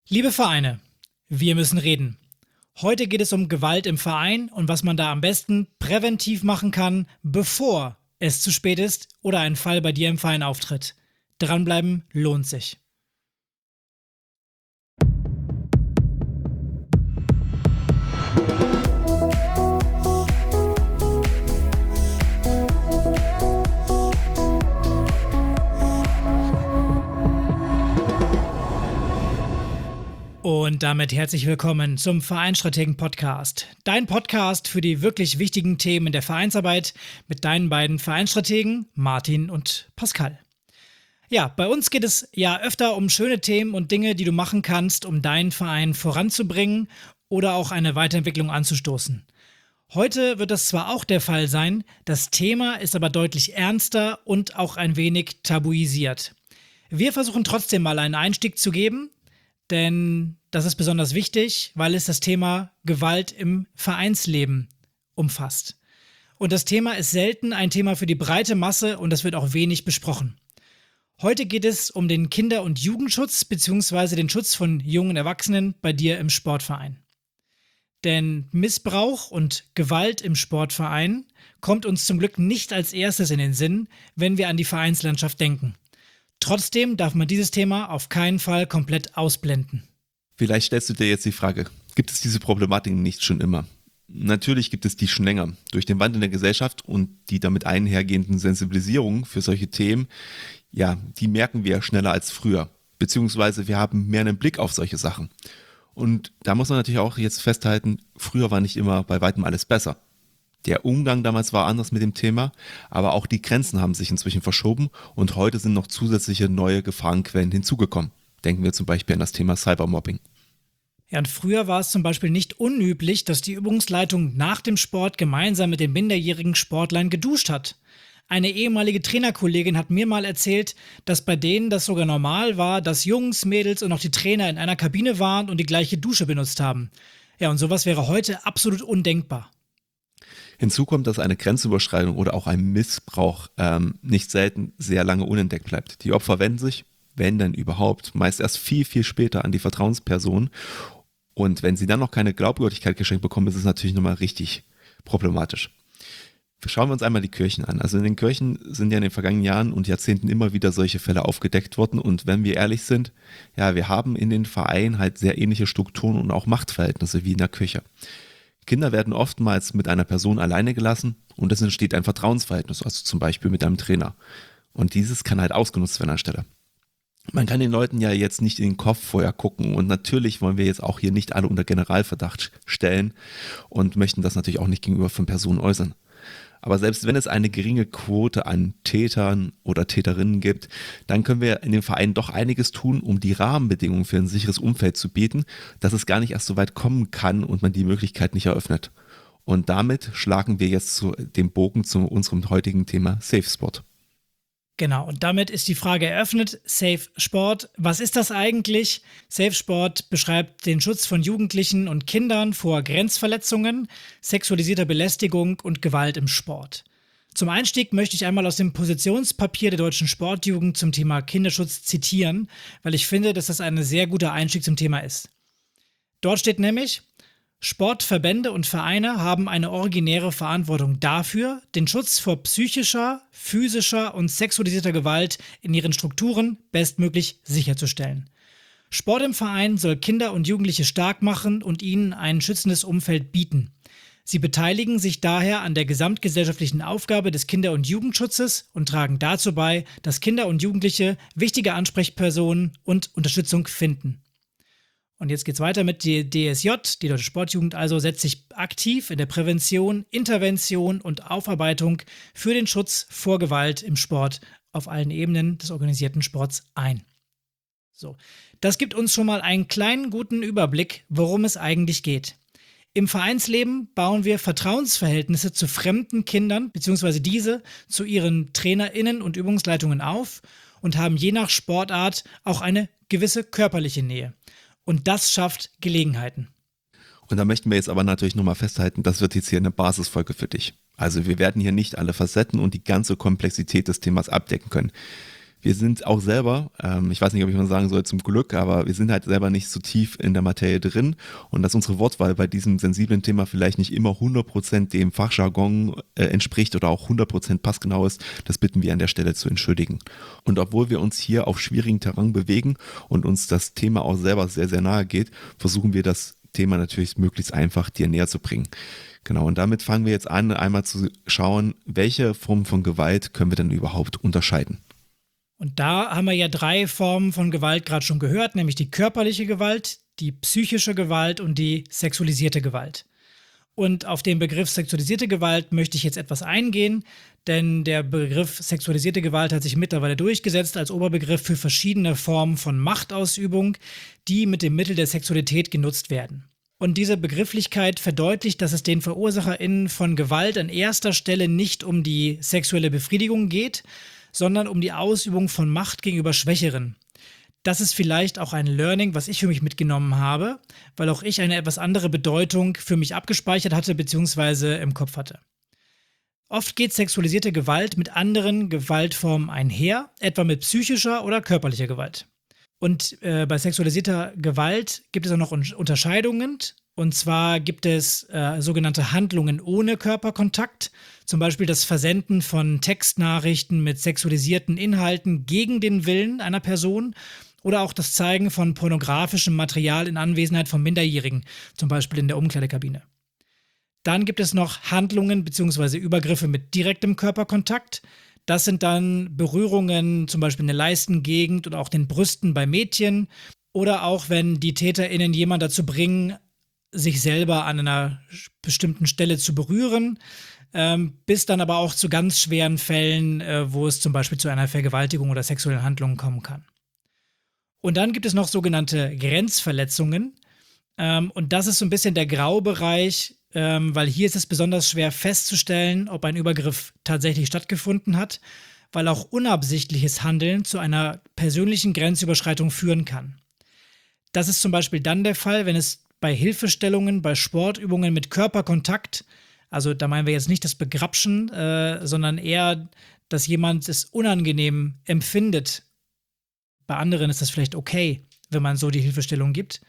Liebe Vereine, wir müssen reden. Heute geht es um Gewalt im Verein und was man da am besten präventiv machen kann, bevor es zu spät ist oder ein Fall bei dir im Verein auftritt. Dranbleiben lohnt sich. Und damit herzlich willkommen zum Vereinsstrategen-Podcast. Dein Podcast für die wirklich wichtigen Themen in der Vereinsarbeit mit deinen beiden Vereinsstrategen Martin und Pascal. Ja, bei uns geht es ja öfter um schöne Themen und Dinge, die du machen kannst, um deinen Verein voranzubringen oder auch eine Weiterentwicklung anzustoßen. Heute wird das zwar auch der Fall sein, das Thema ist aber deutlich ernster und auch ein wenig tabuisiert. Wir versuchen trotzdem mal einen Einstieg zu geben, denn das ist besonders wichtig, weil es das Thema Gewalt im Vereinsleben umfasst. Und das Thema ist selten ein Thema für die breite Masse und das wird auch wenig besprochen. Heute geht es um den Kinder- und Jugendschutz bzw. den Schutz von jungen Erwachsenen bei dir im Sportverein. Denn Missbrauch und Gewalt im Sportverein kommt uns zum Glück nicht als erstes in den Sinn, wenn wir an die Vereinslandschaft denken. Trotzdem darf man dieses Thema auf keinen Fall komplett ausblenden. Vielleicht stellst du dir jetzt die Frage, gibt es diese Problematik nicht schon immer? Natürlich gibt es die schon länger. Durch den Wandel der Gesellschaft und die damit einhergehenden Sensibilisierung für solche Themen, ja, die merken wir schneller als früher. Beziehungsweise wir haben mehr einen Blick auf solche Sachen. Und da muss man natürlich auch jetzt festhalten, früher war nicht immer bei weitem alles besser. Der Umgang damals war anders mit dem Thema, aber auch die Grenzen haben sich inzwischen verschoben und heute sind noch zusätzliche neue Gefahrenquellen hinzugekommen. Denken wir zum Beispiel an das Thema Cybermobbing. Ja, und früher war es zum Beispiel nicht unüblich, dass die Übungsleitung nach dem Sport gemeinsam mit den minderjährigen Sportlern geduscht hat. Eine ehemalige Trainerkollegin hat mir mal erzählt, dass bei denen das sogar normal war, dass Jungs, Mädels und auch die Trainer in einer Kabine waren und die gleiche Dusche benutzt haben. Ja, und sowas wäre heute absolut undenkbar. Hinzu kommt, dass eine Grenzüberschreitung oder auch ein Missbrauch nicht selten sehr lange unentdeckt bleibt. Die Opfer wenden sich, wenn denn überhaupt, meist erst viel, viel später an die Vertrauensperson. Und wenn sie dann noch keine Glaubwürdigkeit geschenkt bekommen, ist es natürlich nochmal richtig problematisch. Schauen wir uns einmal die Kirchen an. Also in den Kirchen sind ja in den vergangenen Jahren und Jahrzehnten immer wieder solche Fälle aufgedeckt worden. Und wenn wir ehrlich sind, ja, wir haben in den Vereinen halt sehr ähnliche Strukturen und auch Machtverhältnisse wie in der Kirche. Kinder werden oftmals mit einer Person alleine gelassen und es entsteht ein Vertrauensverhältnis, also zum Beispiel mit einem Trainer. Und dieses kann halt ausgenutzt werden an der Stelle. Man kann den Leuten ja jetzt nicht in den Kopf vorher gucken und natürlich wollen wir jetzt auch hier nicht alle unter Generalverdacht stellen und möchten das natürlich auch nicht gegenüber von Personen äußern. Aber selbst wenn es eine geringe Quote an Tätern oder Täterinnen gibt, dann können wir in dem Verein doch einiges tun, um die Rahmenbedingungen für ein sicheres Umfeld zu bieten, dass es gar nicht erst so weit kommen kann und man die Möglichkeit nicht eröffnet. Und damit schlagen wir jetzt den Bogen zu unserem heutigen Thema Safe Sport. Genau, und damit ist die Frage eröffnet. Safe Sport, was ist das eigentlich? Safe Sport beschreibt den Schutz von Jugendlichen und Kindern vor Grenzverletzungen, sexualisierter Belästigung und Gewalt im Sport. Zum Einstieg möchte ich einmal aus dem Positionspapier der Deutschen Sportjugend zum Thema Kinderschutz zitieren, weil ich finde, dass das ein sehr guter Einstieg zum Thema ist. Dort steht nämlich: Sportverbände und Vereine haben eine originäre Verantwortung dafür, den Schutz vor psychischer, physischer und sexualisierter Gewalt in ihren Strukturen bestmöglich sicherzustellen. Sport im Verein soll Kinder und Jugendliche stark machen und ihnen ein schützendes Umfeld bieten. Sie beteiligen sich daher an der gesamtgesellschaftlichen Aufgabe des Kinder- und Jugendschutzes und tragen dazu bei, dass Kinder und Jugendliche wichtige Ansprechpersonen und Unterstützung finden. Und jetzt geht's weiter mit der DSJ, die Deutsche Sportjugend also setzt sich aktiv in der Prävention, Intervention und Aufarbeitung für den Schutz vor Gewalt im Sport auf allen Ebenen des organisierten Sports ein. So, das gibt uns schon mal einen kleinen guten Überblick, worum es eigentlich geht. Im Vereinsleben bauen wir Vertrauensverhältnisse zu fremden Kindern bzw. diese zu ihren TrainerInnen und Übungsleitungen auf und haben je nach Sportart auch eine gewisse körperliche Nähe. Und das schafft Gelegenheiten. Und da möchten wir jetzt aber natürlich nochmal festhalten, das wird jetzt hier eine Basisfolge für dich. Also wir werden hier nicht alle Facetten und die ganze Komplexität des Themas abdecken können. Wir sind auch selber, ich weiß nicht, ob ich mal sagen soll zum Glück, aber wir sind halt selber nicht so tief in der Materie drin und dass unsere Wortwahl bei diesem sensiblen Thema vielleicht nicht immer 100% dem Fachjargon entspricht oder auch 100% passgenau ist, das bitten wir an der Stelle zu entschuldigen. Und obwohl wir uns hier auf schwierigen Terrain bewegen und uns das Thema auch selber sehr, sehr nahe geht, versuchen wir das Thema natürlich möglichst einfach dir näher zu bringen. Genau, und damit fangen wir jetzt an, einmal zu schauen, welche Formen von Gewalt können wir denn überhaupt unterscheiden. Und da haben wir ja 3 Formen von Gewalt gerade schon gehört, nämlich die körperliche Gewalt, die psychische Gewalt und die sexualisierte Gewalt. Und auf den Begriff sexualisierte Gewalt möchte ich jetzt etwas eingehen, denn der Begriff sexualisierte Gewalt hat sich mittlerweile durchgesetzt als Oberbegriff für verschiedene Formen von Machtausübung, die mit dem Mittel der Sexualität genutzt werden. Und diese Begrifflichkeit verdeutlicht, dass es den VerursacherInnen von Gewalt an erster Stelle nicht um die sexuelle Befriedigung geht, sondern um die Ausübung von Macht gegenüber Schwächeren. Das ist vielleicht auch ein Learning, was ich für mich mitgenommen habe, weil auch ich eine etwas andere Bedeutung für mich abgespeichert hatte bzw. im Kopf hatte. Oft geht sexualisierte Gewalt mit anderen Gewaltformen einher, etwa mit psychischer oder körperlicher Gewalt. Und bei sexualisierter Gewalt gibt es auch noch Unterscheidungen. Und zwar gibt es sogenannte Handlungen ohne Körperkontakt, zum Beispiel das Versenden von Textnachrichten mit sexualisierten Inhalten gegen den Willen einer Person oder auch das Zeigen von pornografischem Material in Anwesenheit von Minderjährigen, zum Beispiel in der Umkleidekabine. Dann gibt es noch Handlungen bzw. Übergriffe mit direktem Körperkontakt. Das sind dann Berührungen, zum Beispiel in der Leistengegend oder auch den Brüsten bei Mädchen oder auch wenn die TäterInnen jemanden dazu bringen, sich selber an einer bestimmten Stelle zu berühren, bis dann aber auch zu ganz schweren Fällen, wo es zum Beispiel zu einer Vergewaltigung oder sexuellen Handlungen kommen kann. Und dann gibt es noch sogenannte Grenzverletzungen. Und das ist so ein bisschen der Graubereich, weil hier ist es besonders schwer festzustellen, ob ein Übergriff tatsächlich stattgefunden hat, weil auch unabsichtliches Handeln zu einer persönlichen Grenzüberschreitung führen kann. Das ist zum Beispiel dann der Fall, wenn es bei Hilfestellungen, bei Sportübungen mit Körperkontakt, also da meinen wir jetzt nicht das Begrapschen, sondern eher, dass jemand es unangenehm empfindet. Bei anderen ist das vielleicht okay, wenn man so die Hilfestellung gibt.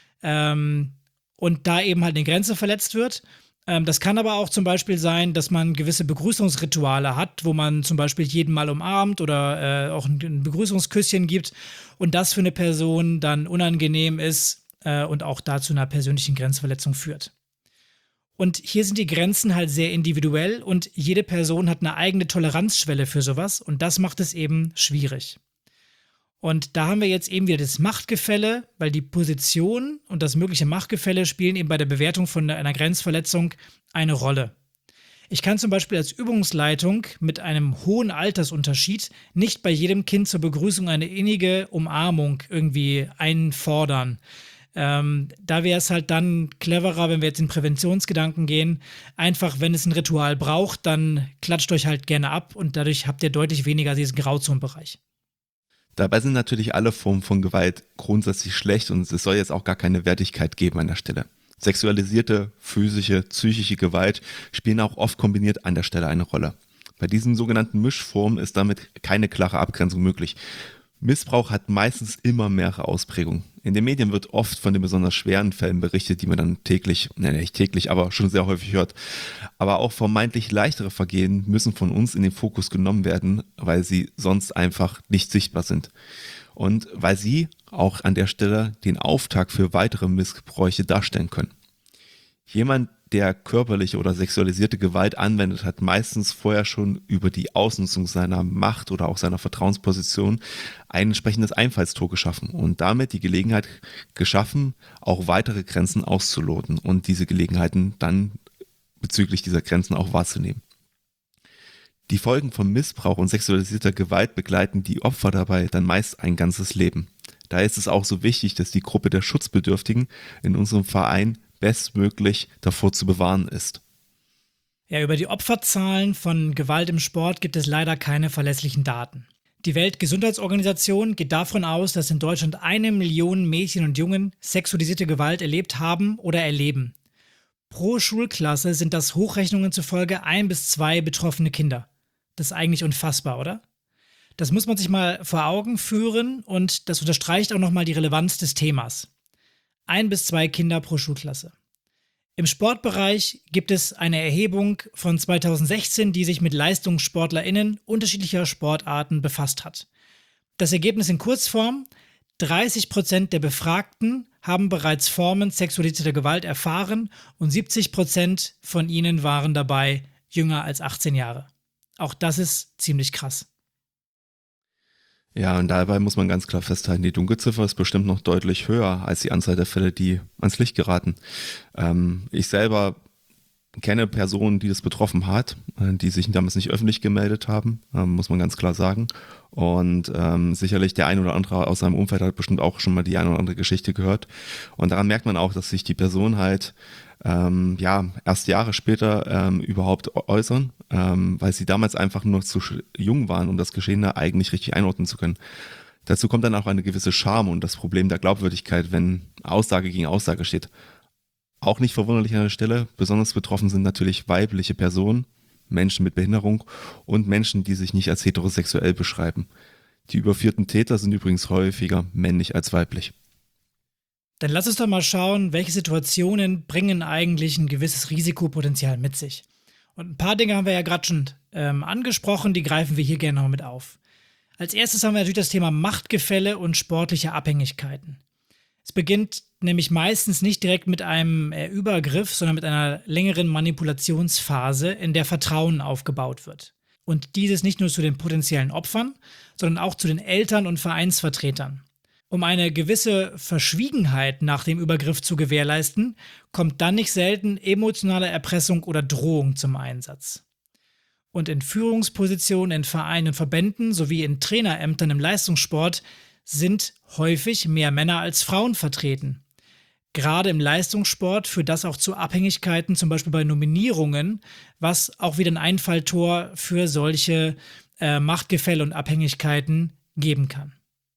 Und da eben halt eine Grenze verletzt wird. Das kann aber auch zum Beispiel sein, dass man gewisse Begrüßungsrituale hat, wo man zum Beispiel jeden mal umarmt oder auch ein Begrüßungsküsschen gibt und das für eine Person dann unangenehm ist und auch dazu einer persönlichen Grenzverletzung führt. Und hier sind die Grenzen halt sehr individuell und jede Person hat eine eigene Toleranzschwelle für sowas und das macht es eben schwierig. Und da haben wir jetzt eben wieder das Machtgefälle, weil die Position und das mögliche Machtgefälle spielen eben bei der Bewertung von einer Grenzverletzung eine Rolle. Ich kann zum Beispiel als Übungsleitung mit einem hohen Altersunterschied nicht bei jedem Kind zur Begrüßung eine innige Umarmung irgendwie einfordern. Da wäre es halt dann cleverer, wenn wir jetzt in Präventionsgedanken gehen. Einfach, wenn es ein Ritual braucht, dann klatscht euch halt gerne ab und dadurch habt ihr deutlich weniger diesen Grauzonenbereich. Dabei sind natürlich alle Formen von Gewalt grundsätzlich schlecht und es soll jetzt auch gar keine Wertigkeit geben an der Stelle. Sexualisierte, physische, psychische Gewalt spielen auch oft kombiniert an der Stelle eine Rolle. Bei diesen sogenannten Mischformen ist damit keine klare Abgrenzung möglich. Missbrauch hat meistens immer mehrere Ausprägungen. In den Medien wird oft von den besonders schweren Fällen berichtet, die man dann nicht täglich, aber schon sehr häufig hört. Aber auch vermeintlich leichtere Vergehen müssen von uns in den Fokus genommen werden, weil sie sonst einfach nicht sichtbar sind. Und weil sie auch an der Stelle den Auftakt für weitere Missbräuche darstellen können. Jemand, der körperliche oder sexualisierte Gewalt anwendet, hat meistens vorher schon über die Ausnutzung seiner Macht oder auch seiner Vertrauensposition ein entsprechendes Einfallstor geschaffen und damit die Gelegenheit geschaffen, auch weitere Grenzen auszuloten und diese Gelegenheiten dann bezüglich dieser Grenzen auch wahrzunehmen. Die Folgen von Missbrauch und sexualisierter Gewalt begleiten die Opfer dabei dann meist ein ganzes Leben. Daher ist es auch so wichtig, dass die Gruppe der Schutzbedürftigen in unserem Verein bestmöglich davor zu bewahren ist. Ja, über die Opferzahlen von Gewalt im Sport gibt es leider keine verlässlichen Daten. Die Weltgesundheitsorganisation geht davon aus, dass in Deutschland 1 Million Mädchen und Jungen sexualisierte Gewalt erlebt haben oder erleben. Pro Schulklasse sind das Hochrechnungen zufolge 1 bis 2 betroffene Kinder. Das ist eigentlich unfassbar, oder? Das muss man sich mal vor Augen führen und das unterstreicht auch nochmal die Relevanz des Themas. 1 bis 2 Kinder pro Schulklasse. Im Sportbereich gibt es eine Erhebung von 2016, die sich mit LeistungssportlerInnen unterschiedlicher Sportarten befasst hat. Das Ergebnis in Kurzform: 30% der Befragten haben bereits Formen sexualisierter Gewalt erfahren und 70% von ihnen waren dabei jünger als 18 Jahre. Auch das ist ziemlich krass. Ja, und dabei muss man ganz klar festhalten, die Dunkelziffer ist bestimmt noch deutlich höher als die Anzahl der Fälle, die ans Licht geraten. Ich selber kenne Personen, die das betroffen hat, die sich damals nicht öffentlich gemeldet haben, muss man ganz klar sagen. Und sicherlich der ein oder andere aus seinem Umfeld hat bestimmt auch schon mal die eine oder andere Geschichte gehört. Und daran merkt man auch, dass sich die Person halt erst Jahre später überhaupt äußern, weil sie damals einfach nur zu jung waren, um das Geschehene eigentlich richtig einordnen zu können. Dazu kommt dann auch eine gewisse Scham und das Problem der Glaubwürdigkeit, wenn Aussage gegen Aussage steht. Auch nicht verwunderlich an der Stelle, besonders betroffen sind natürlich weibliche Personen, Menschen mit Behinderung und Menschen, die sich nicht als heterosexuell beschreiben. Die überführten Täter sind übrigens häufiger männlich als weiblich. Dann lass uns doch mal schauen, welche Situationen bringen eigentlich ein gewisses Risikopotenzial mit sich. Und ein paar Dinge haben wir ja gerade schon angesprochen, die greifen wir hier gerne noch mit auf. Als erstes haben wir natürlich das Thema Machtgefälle und sportliche Abhängigkeiten. Es beginnt nämlich meistens nicht direkt mit einem Übergriff, sondern mit einer längeren Manipulationsphase, in der Vertrauen aufgebaut wird. Und dieses nicht nur zu den potenziellen Opfern, sondern auch zu den Eltern und Vereinsvertretern. Um eine gewisse Verschwiegenheit nach dem Übergriff zu gewährleisten, kommt dann nicht selten emotionale Erpressung oder Drohung zum Einsatz. Und in Führungspositionen in Vereinen und Verbänden sowie in Trainerämtern im Leistungssport sind häufig mehr Männer als Frauen vertreten. Gerade im Leistungssport führt das auch zu Abhängigkeiten, zum Beispiel bei Nominierungen, was auch wieder ein Einfalltor für solche Machtgefälle und Abhängigkeiten geben kann.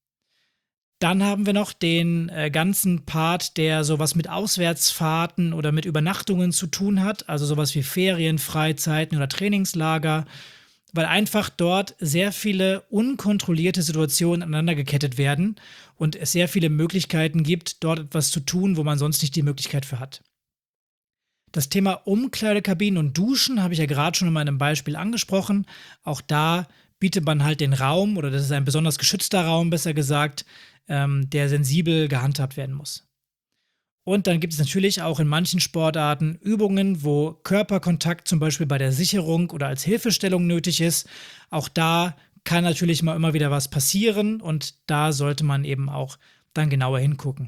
Dann haben wir noch den ganzen Part, der sowas mit Auswärtsfahrten oder mit Übernachtungen zu tun hat, also sowas wie Ferien, Freizeiten oder Trainingslager, weil einfach dort sehr viele unkontrollierte Situationen aneinander gekettet werden und es sehr viele Möglichkeiten gibt, dort etwas zu tun, wo man sonst nicht die Möglichkeit für hat. Das Thema Umkleidekabinen und Duschen habe ich ja gerade schon in meinem Beispiel angesprochen. Auch da bietet man halt den Raum, oder das ist ein besonders geschützter Raum, besser gesagt, der sensibel gehandhabt werden muss. Und dann gibt es natürlich auch in manchen Sportarten Übungen, wo Körperkontakt zum Beispiel bei der Sicherung oder als Hilfestellung nötig ist. Auch da kann natürlich mal immer wieder was passieren und da sollte man eben auch dann genauer hingucken.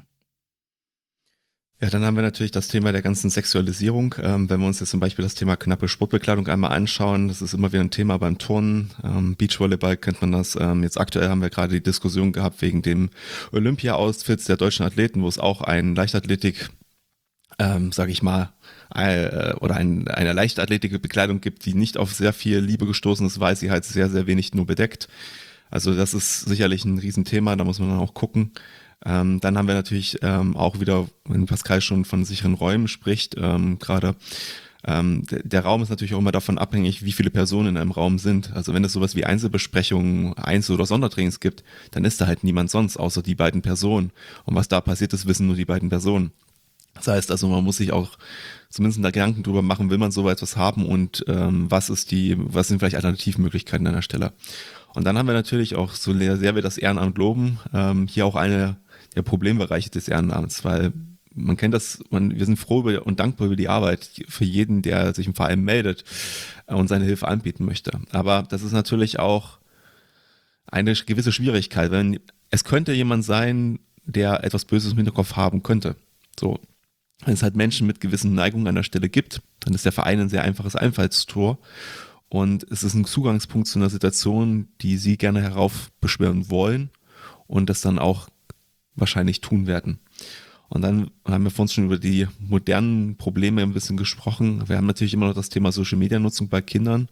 Ja, dann haben wir natürlich das Thema der ganzen Sexualisierung. Wenn wir uns jetzt zum Beispiel das Thema knappe Sportbekleidung einmal anschauen, das ist immer wieder ein Thema beim Turnen. Beachvolleyball kennt man das. Jetzt aktuell haben wir gerade die Diskussion gehabt wegen dem Olympia-Outfits der deutschen Athleten, wo es auch ein Leichtathletik, sage ich mal, oder eine Leichtathletikbekleidung gibt, die nicht auf sehr viel Liebe gestoßen ist, weil sie halt sehr, sehr wenig nur bedeckt. Also das ist sicherlich ein Riesenthema, da muss man dann auch gucken. Dann haben wir natürlich auch wieder, wenn Pascal schon von sicheren Räumen spricht, gerade der Raum ist natürlich auch immer davon abhängig, wie viele Personen in einem Raum sind. Also wenn es sowas wie Einzelbesprechungen, Einzel- oder Sondertrainings gibt, dann ist da halt niemand sonst, außer die beiden Personen. Und was da passiert ist, wissen nur die beiden Personen. Das heißt also, man muss sich auch zumindest da Gedanken drüber machen, will man so etwas haben und was sind vielleicht Alternativmöglichkeiten an der Stelle. Und dann haben wir natürlich auch, so sehr wir das Ehrenamt loben, hier auch eine der Problembereiche des Ehrenamts, weil man kennt das, wir sind froh und dankbar über die Arbeit für jeden, der sich im Verein meldet und seine Hilfe anbieten möchte. Aber das ist natürlich auch eine gewisse Schwierigkeit, wenn es könnte jemand sein, der etwas Böses im Hinterkopf haben könnte. So, wenn es halt Menschen mit gewissen Neigungen an der Stelle gibt, dann ist der Verein ein sehr einfaches Einfallstor und es ist ein Zugangspunkt zu einer Situation, die sie gerne heraufbeschwören wollen und das dann auch wahrscheinlich tun werden. Und dann haben wir vorhin schon über die modernen Probleme ein bisschen gesprochen. Wir haben natürlich immer noch das Thema Social-Media-Nutzung bei Kindern.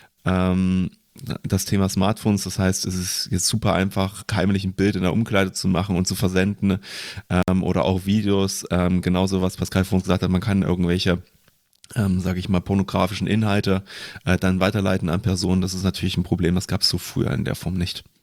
Das Thema Smartphones, das heißt, es ist jetzt super einfach, heimlich ein Bild in der Umkleide zu machen und zu versenden oder auch Videos. Genauso, was Pascal vorhin gesagt hat, man kann irgendwelche sage ich mal, pornografischen Inhalte dann weiterleiten an Personen. Das ist natürlich ein Problem, das gab es so früher in der Form nicht.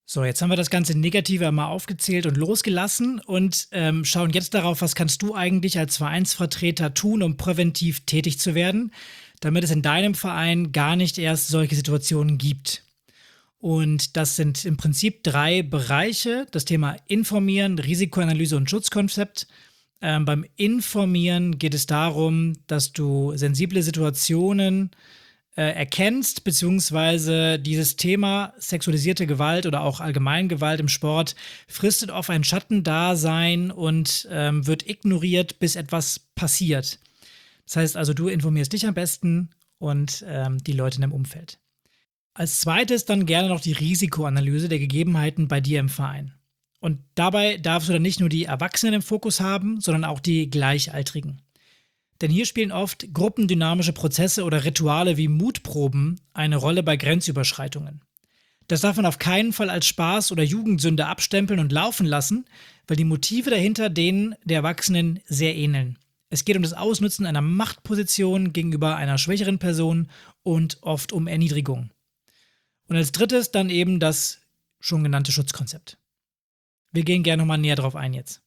So, jetzt haben wir das ganze Negative einmal aufgezählt und losgelassen und schauen jetzt darauf, was kannst du eigentlich als Vereinsvertreter tun, um präventiv tätig zu werden, damit es in deinem Verein gar nicht erst solche Situationen gibt. Und das sind im Prinzip 3 Bereiche: das Thema Informieren, Risikoanalyse und Schutzkonzept. Beim Informieren geht es darum, dass du sensible Situationen erkennst, beziehungsweise dieses Thema sexualisierte Gewalt oder auch Allgemeingewalt im Sport fristet auf ein Schattendasein und wird ignoriert, bis etwas passiert. Das heißt also, du informierst dich am besten und die Leute in deinem Umfeld. Als zweites dann gerne noch die Risikoanalyse der Gegebenheiten bei dir im Verein. Und dabei darfst du dann nicht nur die Erwachsenen im Fokus haben, sondern auch die Gleichaltrigen. Denn hier spielen oft gruppendynamische Prozesse oder Rituale wie Mutproben eine Rolle bei Grenzüberschreitungen. Das darf man auf keinen Fall als Spaß oder Jugendsünde abstempeln und laufen lassen, weil die Motive dahinter denen der Erwachsenen sehr ähneln. Es geht um das Ausnutzen einer Machtposition gegenüber einer schwächeren Person und oft um Erniedrigung. Und als drittes dann eben das schon genannte Schutzkonzept. Wir gehen gerne nochmal näher drauf ein jetzt.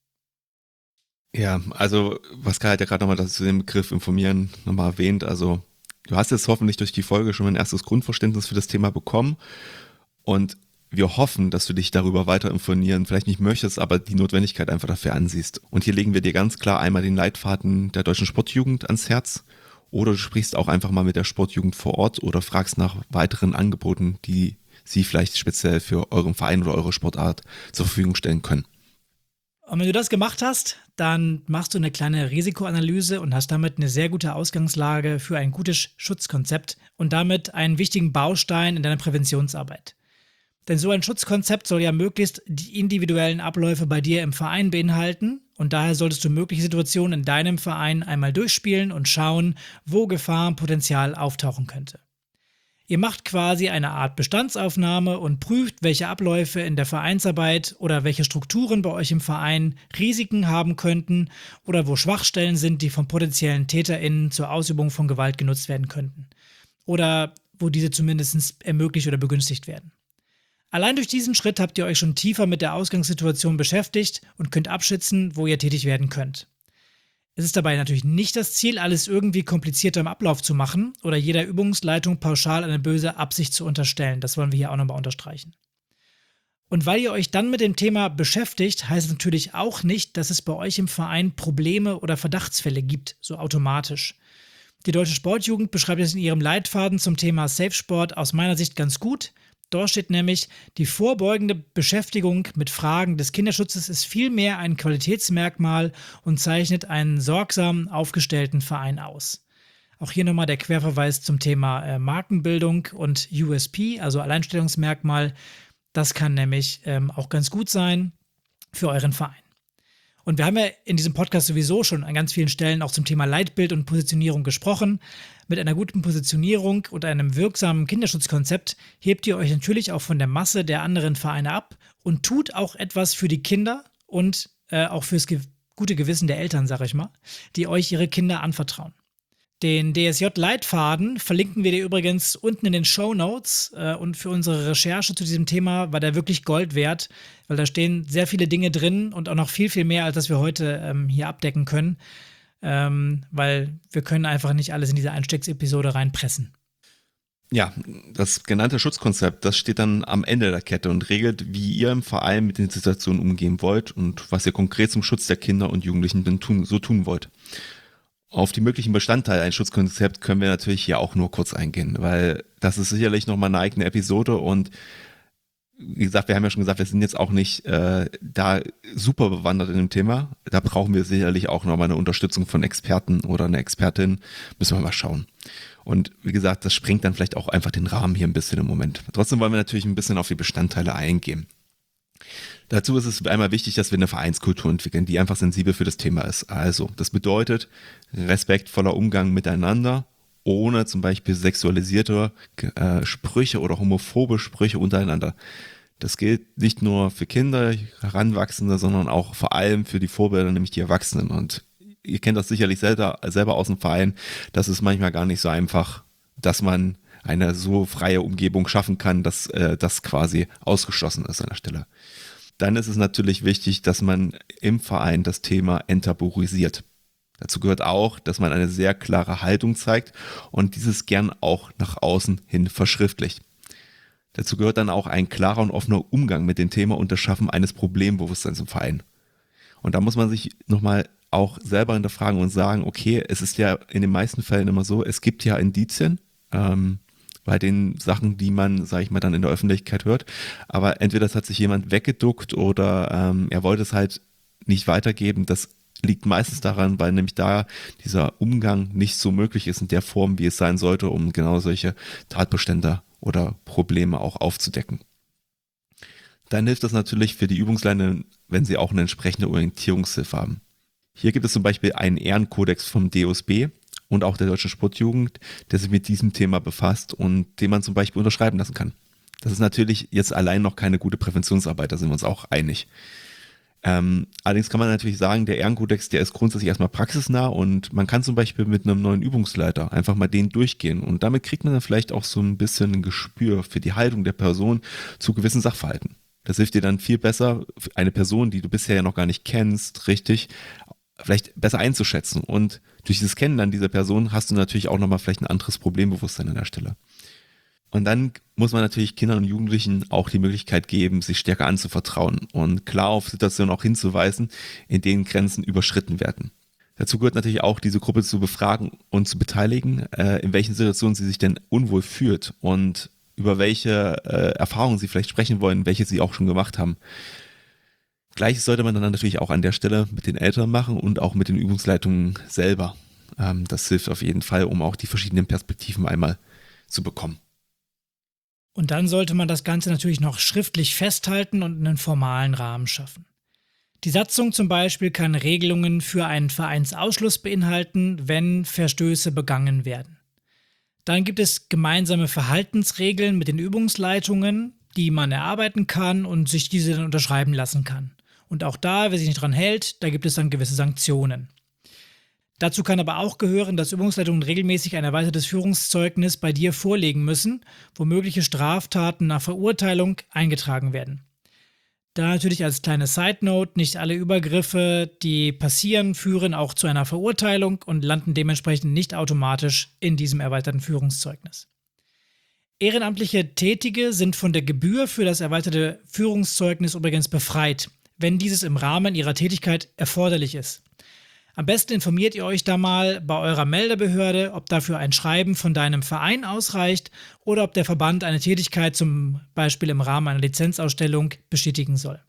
Ja, also Pascal hat ja gerade nochmal zu dem Begriff informieren nochmal erwähnt. Also du hast jetzt hoffentlich durch die Folge schon ein erstes Grundverständnis für das Thema bekommen und wir hoffen, dass du dich darüber weiter informieren vielleicht nicht möchtest, aber die Notwendigkeit einfach dafür ansiehst. Und hier legen wir dir ganz klar einmal den Leitfaden der Deutschen Sportjugend ans Herz. Oder du sprichst auch einfach mal mit der Sportjugend vor Ort oder fragst nach weiteren Angeboten, die sie vielleicht speziell für euren Verein oder eure Sportart zur Verfügung stellen können. Und wenn du das gemacht hast, dann machst du eine kleine Risikoanalyse und hast damit eine sehr gute Ausgangslage für ein gutes Schutzkonzept und damit einen wichtigen Baustein in deiner Präventionsarbeit. Denn so ein Schutzkonzept soll ja möglichst die individuellen Abläufe bei dir im Verein beinhalten und daher solltest du mögliche Situationen in deinem Verein einmal durchspielen und schauen, wo Gefahrenpotenzial auftauchen könnte. Ihr macht quasi eine Art Bestandsaufnahme und prüft, welche Abläufe in der Vereinsarbeit oder welche Strukturen bei euch im Verein Risiken haben könnten oder wo Schwachstellen sind, die von potenziellen TäterInnen zur Ausübung von Gewalt genutzt werden könnten. Oder wo diese zumindest ermöglicht oder begünstigt werden. Allein durch diesen Schritt habt ihr euch schon tiefer mit der Ausgangssituation beschäftigt und könnt abschätzen, wo ihr tätig werden könnt. Es ist dabei natürlich nicht das Ziel, alles irgendwie komplizierter im Ablauf zu machen oder jeder Übungsleitung pauschal eine böse Absicht zu unterstellen. Das wollen wir hier auch nochmal unterstreichen. Und weil ihr euch dann mit dem Thema beschäftigt, heißt es natürlich auch nicht, dass es bei euch im Verein Probleme oder Verdachtsfälle gibt, so automatisch. Die Deutsche Sportjugend beschreibt es in ihrem Leitfaden zum Thema Safe Sport aus meiner Sicht ganz gut. Dort steht nämlich, die vorbeugende Beschäftigung mit Fragen des Kinderschutzes ist vielmehr ein Qualitätsmerkmal und zeichnet einen sorgsam aufgestellten Verein aus. Auch hier nochmal der Querverweis zum Thema Markenbildung und USP, also Alleinstellungsmerkmal. Das kann nämlich auch ganz gut sein für euren Verein. Und wir haben ja in diesem Podcast sowieso schon an ganz vielen Stellen auch zum Thema Leitbild und Positionierung gesprochen. Mit einer guten Positionierung und einem wirksamen Kinderschutzkonzept hebt ihr euch natürlich auch von der Masse der anderen Vereine ab und tut auch etwas für die Kinder und auch fürs gute Gewissen der Eltern, sag ich mal, die euch ihre Kinder anvertrauen. Den DSJ-Leitfaden verlinken wir dir übrigens unten in den Shownotes und für unsere Recherche zu diesem Thema war der wirklich Gold wert, weil da stehen sehr viele Dinge drin und auch noch viel, viel mehr, als das wir heute hier abdecken können, weil wir können einfach nicht alles in diese Einstiegsepisode reinpressen. Ja, das genannte Schutzkonzept, das steht dann am Ende der Kette und regelt, wie ihr im Verein mit den Situationen umgehen wollt und was ihr konkret zum Schutz der Kinder und Jugendlichen tun wollt. Auf die möglichen Bestandteile eines Schutzkonzepts können wir natürlich hier auch nur kurz eingehen, weil das ist sicherlich nochmal eine eigene Episode und wie gesagt, wir haben ja schon gesagt, wir sind jetzt auch nicht da super bewandert in dem Thema. Da brauchen wir sicherlich auch nochmal eine Unterstützung von Experten oder eine Expertin. Müssen wir mal schauen. Und wie gesagt, das sprengt dann vielleicht auch einfach den Rahmen hier ein bisschen im Moment. Trotzdem wollen wir natürlich ein bisschen auf die Bestandteile eingehen. Dazu ist es einmal wichtig, dass wir eine Vereinskultur entwickeln, die einfach sensibel für das Thema ist. Also, das bedeutet respektvoller Umgang miteinander, ohne zum Beispiel sexualisierte Sprüche oder homophobe Sprüche untereinander. Das gilt nicht nur für Kinder, Heranwachsende, sondern auch vor allem für die Vorbilder, nämlich die Erwachsenen. Und ihr kennt das sicherlich selber aus dem Verein, das ist manchmal gar nicht so einfach, dass man eine so freie Umgebung schaffen kann, dass das quasi ausgeschlossen ist an der Stelle. Dann ist es natürlich wichtig, dass man im Verein das Thema enttabuisiert. Dazu gehört auch, dass man eine sehr klare Haltung zeigt und dieses gern auch nach außen hin verschriftlicht. Dazu gehört dann auch ein klarer und offener Umgang mit dem Thema und das Schaffen eines Problembewusstseins im Verein. Und da muss man sich nochmal auch selber hinterfragen und sagen, okay, es ist ja in den meisten Fällen immer so, es gibt ja Indizien bei den Sachen, die man, sage ich mal, dann in der Öffentlichkeit hört, aber entweder es hat sich jemand weggeduckt oder er wollte es halt nicht weitergeben. Das liegt meistens daran, weil nämlich da dieser Umgang nicht so möglich ist in der Form, wie es sein sollte, um genau solche Tatbestände oder Probleme auch aufzudecken. Dann hilft das natürlich für die Übungsleiter, wenn sie auch eine entsprechende Orientierungshilfe haben. Hier gibt es zum Beispiel einen Ehrenkodex vom DOSB und auch der Deutschen Sportjugend, der sich mit diesem Thema befasst und den man zum Beispiel unterschreiben lassen kann. Das ist natürlich jetzt allein noch keine gute Präventionsarbeit, da sind wir uns auch einig. Allerdings kann man natürlich sagen, der Ehrenkodex, der ist grundsätzlich erstmal praxisnah und man kann zum Beispiel mit einem neuen Übungsleiter einfach mal den durchgehen und damit kriegt man dann vielleicht auch so ein bisschen ein Gespür für die Haltung der Person zu gewissen Sachverhalten. Das hilft dir dann viel besser, eine Person, die du bisher ja noch gar nicht kennst, richtig, vielleicht besser einzuschätzen. Und durch dieses Kennenlernen dieser Person hast du natürlich auch nochmal vielleicht ein anderes Problembewusstsein an der Stelle. Und dann muss man natürlich Kindern und Jugendlichen auch die Möglichkeit geben, sich stärker anzuvertrauen und klar auf Situationen auch hinzuweisen, in denen Grenzen überschritten werden. Dazu gehört natürlich auch, diese Gruppe zu befragen und zu beteiligen, in welchen Situationen sie sich denn unwohl fühlt und über welche Erfahrungen sie vielleicht sprechen wollen, welche sie auch schon gemacht haben. Gleiches sollte man dann natürlich auch an der Stelle mit den Eltern machen und auch mit den Übungsleitungen selber. Das hilft auf jeden Fall, um auch die verschiedenen Perspektiven einmal zu bekommen. Und dann sollte man das Ganze natürlich noch schriftlich festhalten und einen formalen Rahmen schaffen. Die Satzung zum Beispiel kann Regelungen für einen Vereinsausschluss beinhalten, wenn Verstöße begangen werden. Dann gibt es gemeinsame Verhaltensregeln mit den Übungsleitungen, die man erarbeiten kann und sich diese dann unterschreiben lassen kann. Und auch da, wer sich nicht dran hält, da gibt es dann gewisse Sanktionen. Dazu kann aber auch gehören, dass Übungsleitungen regelmäßig ein erweitertes Führungszeugnis bei dir vorlegen müssen, wo mögliche Straftaten nach Verurteilung eingetragen werden. Da natürlich als kleine Side-Note, nicht alle Übergriffe, die passieren, führen auch zu einer Verurteilung und landen dementsprechend nicht automatisch in diesem erweiterten Führungszeugnis. Ehrenamtliche Tätige sind von der Gebühr für das erweiterte Führungszeugnis übrigens befreit, wenn dieses im Rahmen ihrer Tätigkeit erforderlich ist. Am besten informiert ihr euch da mal bei eurer Meldebehörde, ob dafür ein Schreiben von deinem Verein ausreicht oder ob der Verband eine Tätigkeit zum Beispiel im Rahmen einer Lizenzausstellung bestätigen soll.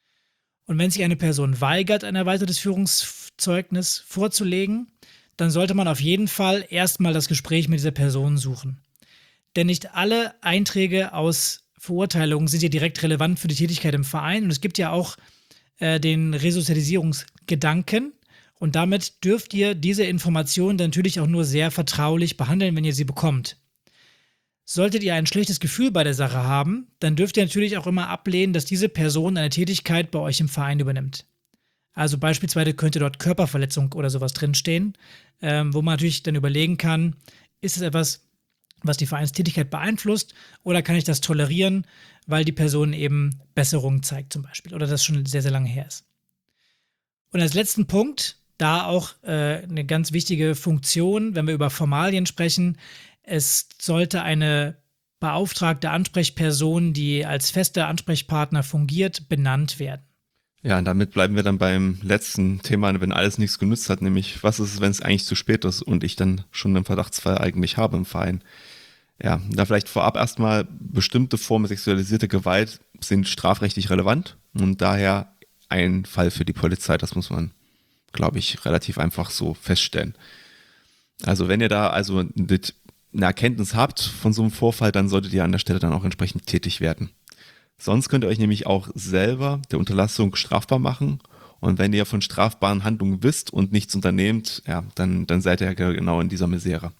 Und wenn sich eine Person weigert, ein erweitertes Führungszeugnis vorzulegen, dann sollte man auf jeden Fall erstmal das Gespräch mit dieser Person suchen. Denn nicht alle Einträge aus Verurteilungen sind ja direkt relevant für die Tätigkeit im Verein und es gibt ja auch den Resozialisierungsgedanken. Und damit dürft ihr diese Informationen natürlich auch nur sehr vertraulich behandeln, wenn ihr sie bekommt. Solltet ihr ein schlechtes Gefühl bei der Sache haben, dann dürft ihr natürlich auch immer ablehnen, dass diese Person eine Tätigkeit bei euch im Verein übernimmt. Also beispielsweise könnte dort Körperverletzung oder sowas drinstehen, wo man natürlich dann überlegen kann, ist es etwas, was die Vereinstätigkeit beeinflusst oder kann ich das tolerieren, weil die Person eben Besserung zeigt zum Beispiel oder das schon sehr, sehr lange her ist. Und als letzten Punkt, da auch eine ganz wichtige Funktion, wenn wir über Formalien sprechen, es sollte eine beauftragte Ansprechperson, die als fester Ansprechpartner fungiert, benannt werden. Ja, und damit bleiben wir dann beim letzten Thema, wenn alles nichts genützt hat, nämlich was ist, wenn es eigentlich zu spät ist und ich dann schon einen Verdachtsfall eigentlich habe im Verein. Ja, da vielleicht vorab erstmal, bestimmte Formen sexualisierter Gewalt sind strafrechtlich relevant und daher ein Fall für die Polizei, das muss man, glaube ich, relativ einfach so feststellen. Also wenn ihr da also eine Erkenntnis habt von so einem Vorfall, dann solltet ihr an der Stelle dann auch entsprechend tätig werden. Sonst könnt ihr euch nämlich auch selber der Unterlassung strafbar machen und wenn ihr von strafbaren Handlungen wisst und nichts unternehmt, ja, dann seid ihr ja genau in dieser Misere.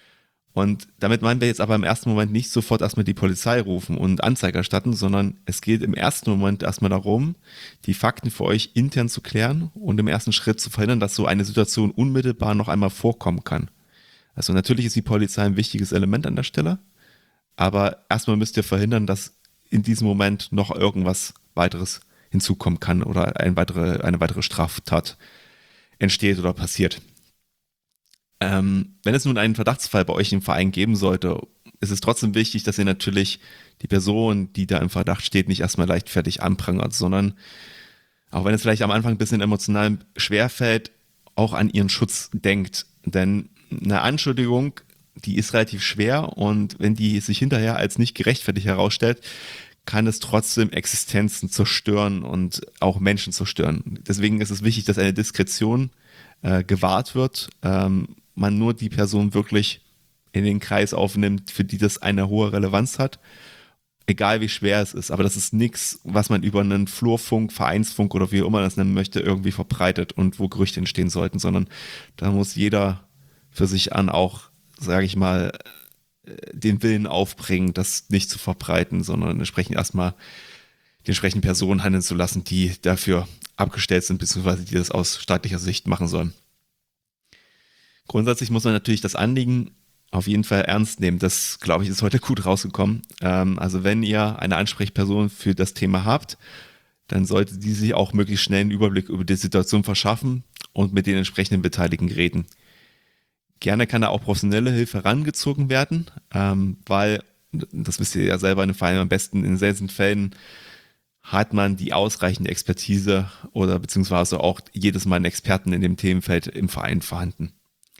Und damit meinen wir jetzt aber im ersten Moment nicht sofort erstmal die Polizei rufen und Anzeige erstatten, sondern es geht im ersten Moment erstmal darum, die Fakten für euch intern zu klären und im ersten Schritt zu verhindern, dass so eine Situation unmittelbar noch einmal vorkommen kann. Also natürlich ist die Polizei ein wichtiges Element an der Stelle, aber erstmal müsst ihr verhindern, dass in diesem Moment noch irgendwas weiteres hinzukommen kann oder eine weitere Straftat entsteht oder passiert. Wenn es nun einen Verdachtsfall bei euch im Verein geben sollte, ist es trotzdem wichtig, dass ihr natürlich die Person, die da im Verdacht steht, nicht erstmal leichtfertig anprangert, sondern auch wenn es vielleicht am Anfang ein bisschen emotional schwerfällt, auch an ihren Schutz denkt. Denn eine Anschuldigung, die ist relativ schwer und wenn die sich hinterher als nicht gerechtfertigt herausstellt, kann es trotzdem Existenzen zerstören und auch Menschen zerstören. Deswegen ist es wichtig, dass eine Diskretion gewahrt wird, man nur die Person wirklich in den Kreis aufnimmt, für die das eine hohe Relevanz hat, egal wie schwer es ist. Aber das ist nichts, was man über einen Flurfunk, Vereinsfunk oder wie auch immer man das nennen möchte, irgendwie verbreitet und wo Gerüchte entstehen sollten, sondern da muss jeder für sich an auch, sage ich mal, den Willen aufbringen, das nicht zu verbreiten, sondern entsprechend erstmal die entsprechenden Personen handeln zu lassen, die dafür abgestellt sind, beziehungsweise die das aus staatlicher Sicht machen sollen. Grundsätzlich muss man natürlich das Anliegen auf jeden Fall ernst nehmen. Das, glaube ich, ist heute gut rausgekommen. Also wenn ihr eine Ansprechperson für das Thema habt, dann sollte die sich auch möglichst schnell einen Überblick über die Situation verschaffen und mit den entsprechenden Beteiligten reden. Gerne kann da auch professionelle Hilfe herangezogen werden, weil, das wisst ihr ja selber in dem Verein am besten, in seltenen Fällen hat man die ausreichende Expertise oder beziehungsweise auch jedes Mal einen Experten in dem Themenfeld im Verein vorhanden.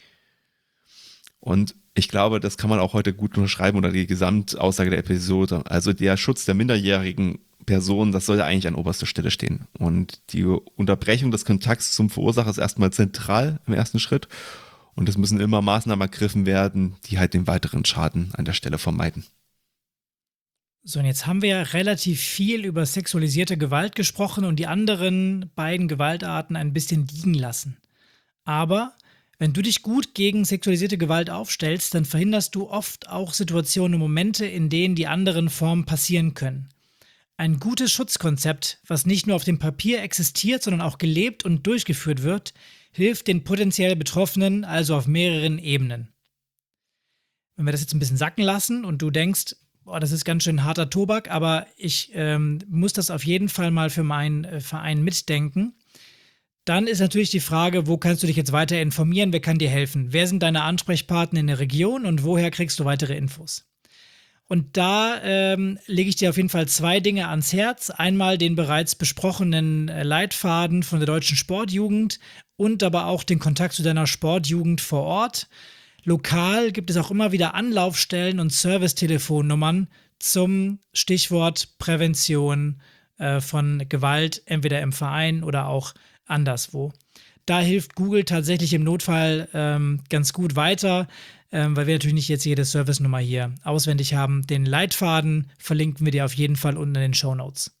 Und ich glaube, das kann man auch heute gut unterschreiben oder die Gesamtaussage der Episode. Also der Schutz der minderjährigen Personen, das sollte eigentlich an oberster Stelle stehen. Und die Unterbrechung des Kontakts zum Verursacher ist erstmal zentral im ersten Schritt. Und es müssen immer Maßnahmen ergriffen werden, die halt den weiteren Schaden an der Stelle vermeiden. So, und jetzt haben wir ja relativ viel über sexualisierte Gewalt gesprochen und die anderen beiden Gewaltarten ein bisschen liegen lassen. Aber wenn du dich gut gegen sexualisierte Gewalt aufstellst, dann verhinderst du oft auch Situationen und Momente, in denen die anderen Formen passieren können. Ein gutes Schutzkonzept, was nicht nur auf dem Papier existiert, sondern auch gelebt und durchgeführt wird, hilft den potenziell Betroffenen also auf mehreren Ebenen. Wenn wir das jetzt ein bisschen sacken lassen und du denkst, boah, das ist ganz schön harter Tobak, aber ich muss das auf jeden Fall mal für meinen Verein mitdenken, dann ist natürlich die Frage, wo kannst du dich jetzt weiter informieren, wer kann dir helfen? Wer sind deine Ansprechpartner in der Region und woher kriegst du weitere Infos? Und da lege ich dir auf jeden Fall 2 Dinge ans Herz. Einmal den bereits besprochenen Leitfaden von der Deutschen Sportjugend und aber auch den Kontakt zu deiner Sportjugend vor Ort. Lokal gibt es auch immer wieder Anlaufstellen und Servicetelefonnummern zum Stichwort Prävention von Gewalt, entweder im Verein oder auch anderswo. Da hilft Google tatsächlich im Notfall ganz gut weiter, weil wir natürlich nicht jetzt jede Servicenummer hier auswendig haben. Den Leitfaden verlinken wir dir auf jeden Fall unten in den Shownotes.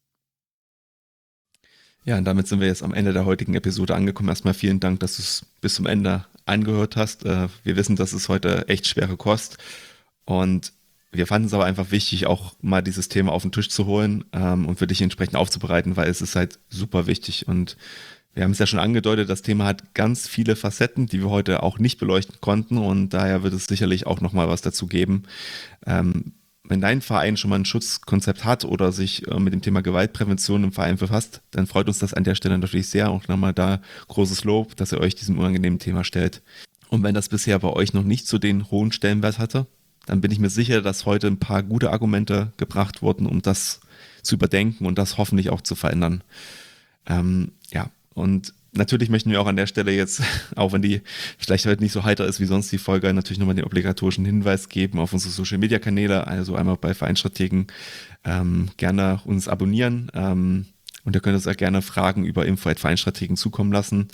Ja, und damit sind wir jetzt am Ende der heutigen Episode angekommen. Erstmal vielen Dank, dass du es bis zum Ende angehört hast. Wir wissen, das ist heute echt schwere Kost und wir fanden es aber einfach wichtig, auch mal dieses Thema auf den Tisch zu holen und für dich entsprechend aufzubereiten, weil es ist halt super wichtig und wir haben es ja schon angedeutet, das Thema hat ganz viele Facetten, die wir heute auch nicht beleuchten konnten und daher wird es sicherlich auch nochmal was dazu geben. Wenn dein Verein schon mal ein Schutzkonzept hat oder sich mit dem Thema Gewaltprävention im Verein befasst, dann freut uns das an der Stelle natürlich sehr. Auch nochmal da großes Lob, dass ihr euch diesem unangenehmen Thema stellt. Und wenn das bisher bei euch noch nicht so den hohen Stellenwert hatte, dann bin ich mir sicher, dass heute ein paar gute Argumente gebracht wurden, um das zu überdenken und das hoffentlich auch zu verändern. Und natürlich möchten wir auch an der Stelle jetzt, auch wenn die vielleicht heute nicht so heiter ist wie sonst die Folge, natürlich nochmal den obligatorischen Hinweis geben auf unsere Social-Media-Kanäle, also einmal bei Vereinsstrategen gerne uns abonnieren und ihr könnt uns auch gerne Fragen über info@Vereinsstrategen zukommen lassen.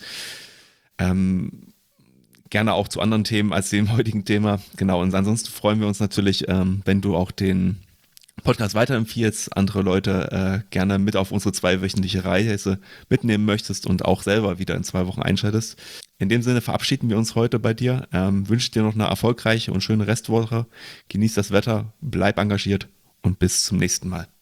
Gerne auch zu anderen Themen als dem heutigen Thema. Genau, und ansonsten freuen wir uns natürlich, wenn du auch den Podcast weiterempfiehlst, andere Leute gerne mit auf unsere 2-wöchentliche Reise mitnehmen möchtest und auch selber wieder in 2 Wochen einschaltest. In dem Sinne verabschieden wir uns heute bei dir, wünsche dir noch eine erfolgreiche und schöne Restwoche, genieß das Wetter, bleib engagiert und bis zum nächsten Mal.